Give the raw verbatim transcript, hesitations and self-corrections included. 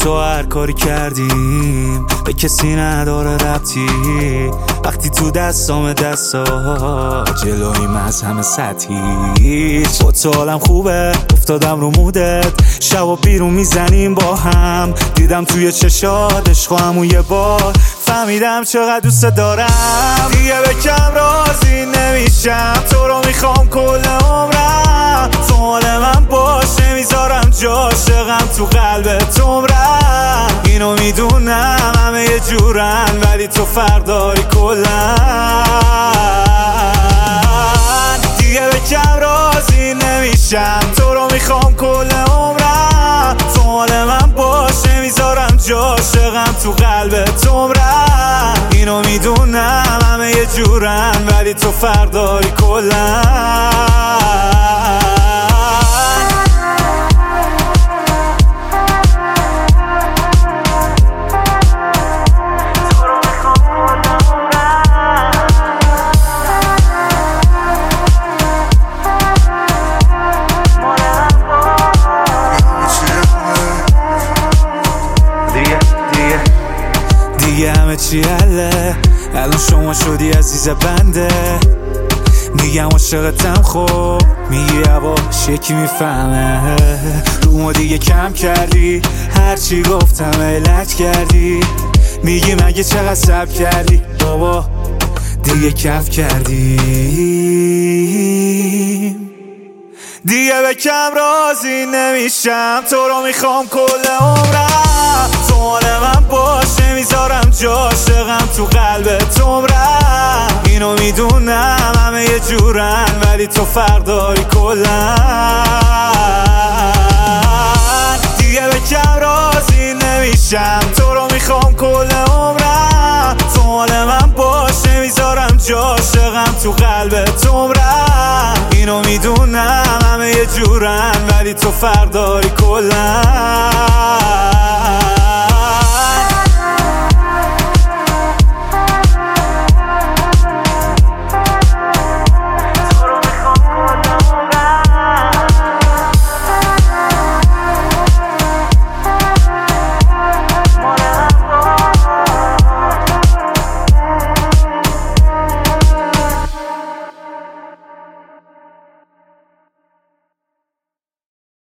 تو هر کاری کردیم به کسی نداره ربطی. وقتی تو دستام دستا جلویم از همه سطحی. با تو حالم خوبه افتادم رو مودت، شب و بیرون میزنیم با هم. دیدم توی چشات عشق و همون یه بار فهمیدم چقدر دوست دارم. دیگه به کم راضی نمیشم، تو رو میخوام کل عمرم. تو مال من باش نمیذارم جاشقم تو قلبت عمرم. اینو میدونم همه یه جورن ولی تو فرق داری کلن. دیگه به کم راضی نمیشم، تو رو میخوام کل عمرم. تو مال من باش نمیذارم جاشقم تو قلبت عمرم. اینو میدونم همه یه جورن ولی تو فرق داری کلن. دیگه همه چی حله، الان شما شدی عزیز بنده. میگم عاشقتم خب میگی یواش یکی میفهمه. رومو دیگه کم کردی، هرچی گفتم علت کردی. میگی مگه چقدر صبر کردی بابا دیگه کف کردی. دیگه به کم راضی نمیشم، تو رو میخوام کل عمرم. تو مال من باش نمیذارم جاشقم تو قلبت عمرم. اینو میدونم همه یه جورن ولی تو فرق داری کلن. دیگه به کم راضی نمیشم، تو رو میخوام کل عمرم. تو مال من باش نمیذارم جاشقم تو قلبت عمرم. اینو میدونم همه یه جورن ولی تو فرق داری کلن.